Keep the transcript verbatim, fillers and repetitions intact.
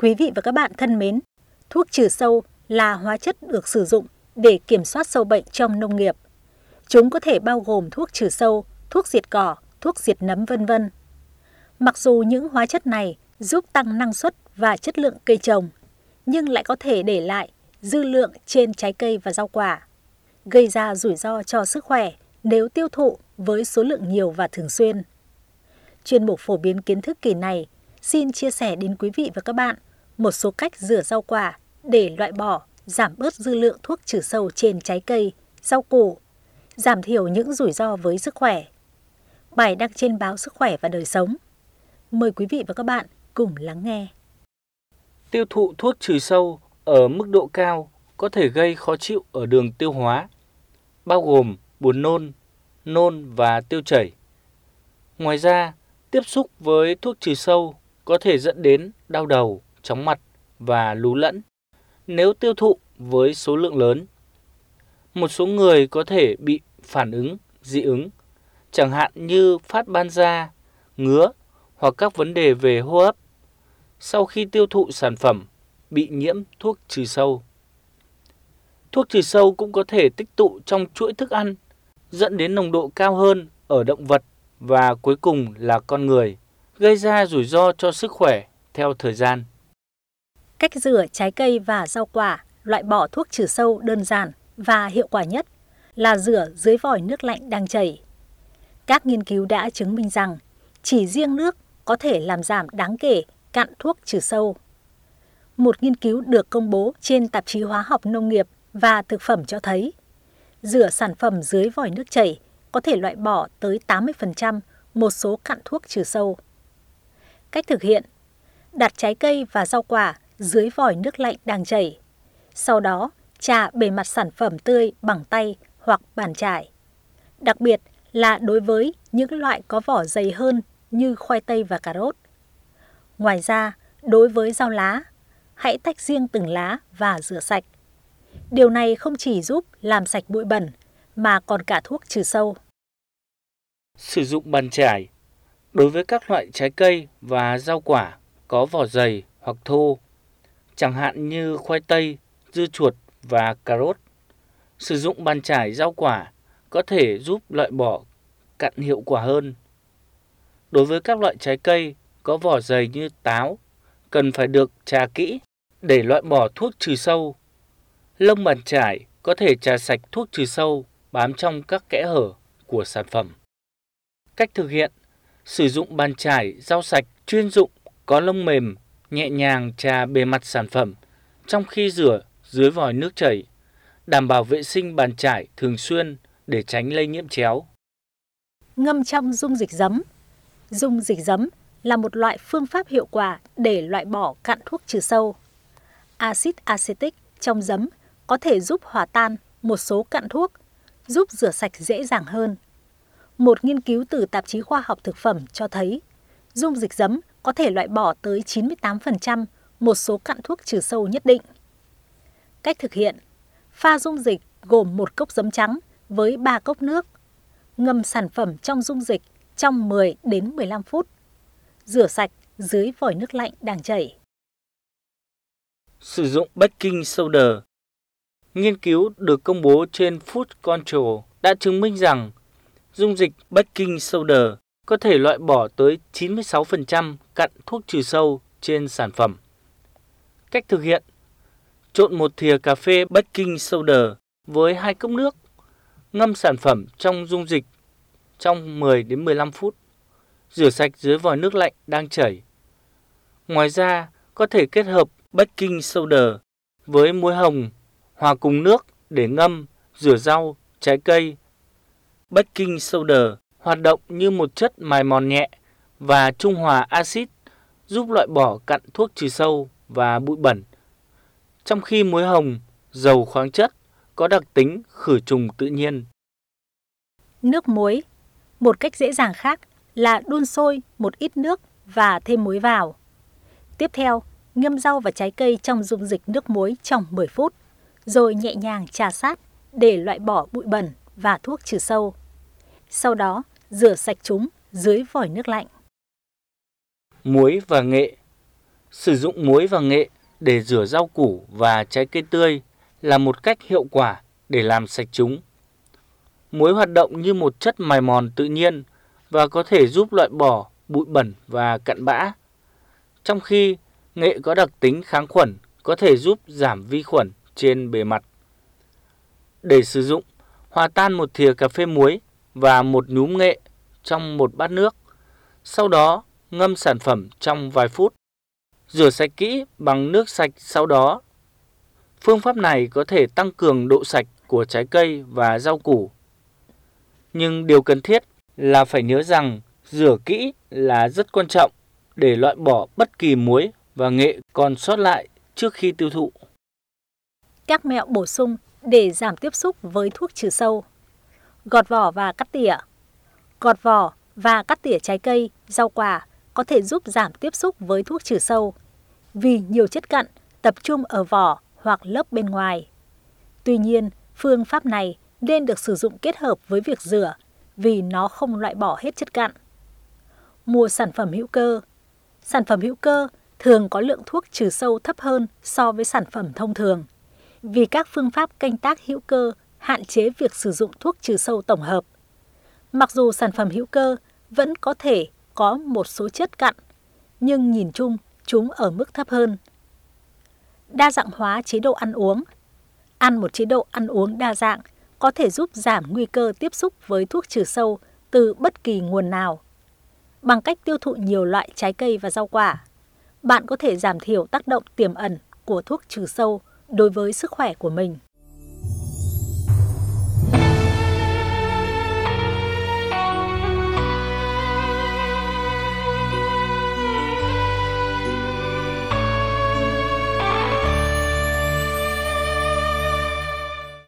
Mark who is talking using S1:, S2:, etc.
S1: Quý vị và các bạn thân mến, thuốc trừ sâu là hóa chất được sử dụng để kiểm soát sâu bệnh trong nông nghiệp. Chúng có thể bao gồm thuốc trừ sâu, thuốc diệt cỏ, thuốc diệt nấm vân vân. Mặc dù những hóa chất này giúp tăng năng suất và chất lượng cây trồng, nhưng lại có thể để lại dư lượng trên trái cây và rau quả, gây ra rủi ro cho sức khỏe nếu tiêu thụ với số lượng nhiều và thường xuyên. Chuyên mục phổ biến kiến thức kỳ này xin chia sẻ đến quý vị và các bạn một số cách rửa rau quả để loại bỏ, giảm bớt dư lượng thuốc trừ sâu trên trái cây, rau củ, giảm thiểu những rủi ro với sức khỏe. Bài đăng trên báo Sức khỏe và Đời sống. Mời quý vị và các bạn cùng lắng nghe.
S2: Tiêu thụ thuốc trừ sâu ở mức độ cao có thể gây khó chịu ở đường tiêu hóa, bao gồm buồn nôn, nôn và tiêu chảy. Ngoài ra, tiếp xúc với thuốc trừ sâu có thể dẫn đến đau đầu, chóng mặt và lú lẫn nếu tiêu thụ với số lượng lớn. Một số người có thể bị phản ứng, dị ứng, chẳng hạn như phát ban da, ngứa hoặc các vấn đề về hô hấp sau khi tiêu thụ sản phẩm bị nhiễm thuốc trừ sâu. Thuốc trừ sâu cũng có thể tích tụ trong chuỗi thức ăn, dẫn đến nồng độ cao hơn ở động vật và cuối cùng là con người, gây ra rủi ro cho sức khỏe theo thời gian.
S1: Cách rửa trái cây và rau quả loại bỏ thuốc trừ sâu đơn giản và hiệu quả nhất là rửa dưới vòi nước lạnh đang chảy. Các nghiên cứu đã chứng minh rằng chỉ riêng nước có thể làm giảm đáng kể cặn thuốc trừ sâu. Một nghiên cứu được công bố trên tạp chí Hóa học Nông nghiệp và Thực phẩm cho thấy, rửa sản phẩm dưới vòi nước chảy có thể loại bỏ tới tám mươi phần trăm một số cặn thuốc trừ sâu. Cách thực hiện: đặt trái cây và rau quả dưới vòi nước lạnh đang chảy. Sau đó, chà bề mặt sản phẩm tươi bằng tay hoặc bàn chải. Đặc biệt là đối với những loại có vỏ dày hơn như khoai tây và cà rốt. Ngoài ra, đối với rau lá, hãy tách riêng từng lá và rửa sạch. Điều này không chỉ giúp làm sạch bụi bẩn, mà còn cả thuốc trừ sâu.
S2: Sử dụng bàn chải đối với các loại trái cây và rau quả có vỏ dày hoặc thô, chẳng hạn như khoai tây, dưa chuột và cà rốt. Sử dụng bàn chải rau quả có thể giúp loại bỏ cặn hiệu quả hơn. Đối với các loại trái cây có vỏ dày như táo, cần phải được chà kỹ để loại bỏ thuốc trừ sâu. Lông bàn chải có thể chà sạch thuốc trừ sâu bám trong các kẽ hở của sản phẩm. Cách thực hiện: sử dụng bàn chải rau sạch chuyên dụng có lông mềm, nhẹ nhàng chà bề mặt sản phẩm trong khi rửa dưới vòi nước chảy, đảm bảo vệ sinh bàn chải thường xuyên để tránh lây nhiễm chéo.
S1: Ngâm trong dung dịch giấm. Dung dịch giấm là một loại phương pháp hiệu quả để loại bỏ cặn thuốc trừ sâu. Axit acetic trong giấm có thể giúp hòa tan một số cặn thuốc, giúp rửa sạch dễ dàng hơn. Một nghiên cứu từ tạp chí Khoa học Thực phẩm cho thấy, dung dịch giấm có thể loại bỏ tới chín mươi tám phần trăm một số cặn thuốc trừ sâu nhất định. Cách thực hiện: pha dung dịch gồm một cốc giấm trắng với ba cốc nước. Ngâm sản phẩm trong dung dịch trong mười đến mười lăm phút. Rửa sạch dưới vòi nước lạnh đang chảy.
S2: Sử dụng baking soda. Nghiên cứu được công bố trên Food Control đã chứng minh rằng dung dịch baking soda có thể loại bỏ tới chín mươi sáu phần trăm cặn thuốc trừ sâu trên sản phẩm. Cách thực hiện: trộn một thìa cà phê baking soda với hai cốc nước. Ngâm sản phẩm trong dung dịch trong mười đến mười lăm phút. Rửa sạch dưới vòi nước lạnh đang chảy. Ngoài ra, có thể kết hợp baking soda với muối hồng hòa cùng nước để ngâm, rửa rau, trái cây. Baking soda hoạt động như một chất mài mòn nhẹ và trung hòa axit, giúp loại bỏ cặn thuốc trừ sâu và bụi bẩn. Trong khi muối hồng, giàu khoáng chất, có đặc tính khử trùng tự nhiên.
S1: Nước muối. Một cách dễ dàng khác là đun sôi một ít nước và thêm muối vào. Tiếp theo, ngâm rau và trái cây trong dung dịch nước muối trong mười phút, rồi nhẹ nhàng chà sát để loại bỏ bụi bẩn và thuốc trừ sâu. Sau đó, rửa sạch chúng dưới vòi nước lạnh.
S2: Muối và nghệ. Sử dụng muối và nghệ để rửa rau củ và trái cây tươi là một cách hiệu quả để làm sạch chúng. Muối hoạt động như một chất mài mòn tự nhiên và có thể giúp loại bỏ bụi bẩn và cặn bã, trong khi nghệ có đặc tính kháng khuẩn, có thể giúp giảm vi khuẩn trên bề mặt. Để sử dụng, hòa tan một thìa cà phê muối và một nhúm nghệ trong một bát nước. Sau đó, ngâm sản phẩm trong vài phút. Rửa sạch kỹ bằng nước sạch sau đó. Phương pháp này có thể tăng cường độ sạch của trái cây và rau củ. Nhưng điều cần thiết là phải nhớ rằng rửa kỹ là rất quan trọng để loại bỏ bất kỳ muối và nghệ còn sót lại trước khi tiêu thụ.
S1: Các mẹo bổ sung để giảm tiếp xúc với thuốc trừ sâu. Gọt vỏ và cắt tỉa. Gọt vỏ và cắt tỉa trái cây, rau quả có thể giúp giảm tiếp xúc với thuốc trừ sâu vì nhiều chất cặn tập trung ở vỏ hoặc lớp bên ngoài. Tuy nhiên, phương pháp này nên được sử dụng kết hợp với việc rửa vì nó không loại bỏ hết chất cặn. Mua sản phẩm hữu cơ. Sản phẩm hữu cơ thường có lượng thuốc trừ sâu thấp hơn so với sản phẩm thông thường vì các phương pháp canh tác hữu cơ hạn chế việc sử dụng thuốc trừ sâu tổng hợp. Mặc dù sản phẩm hữu cơ vẫn có thể có một số chất cặn, nhưng nhìn chung chúng ở mức thấp hơn. Đa dạng hóa chế độ ăn uống. Ăn một chế độ ăn uống đa dạng có thể giúp giảm nguy cơ tiếp xúc với thuốc trừ sâu từ bất kỳ nguồn nào. Bằng cách tiêu thụ nhiều loại trái cây và rau quả, bạn có thể giảm thiểu tác động tiềm ẩn của thuốc trừ sâu đối với sức khỏe của mình.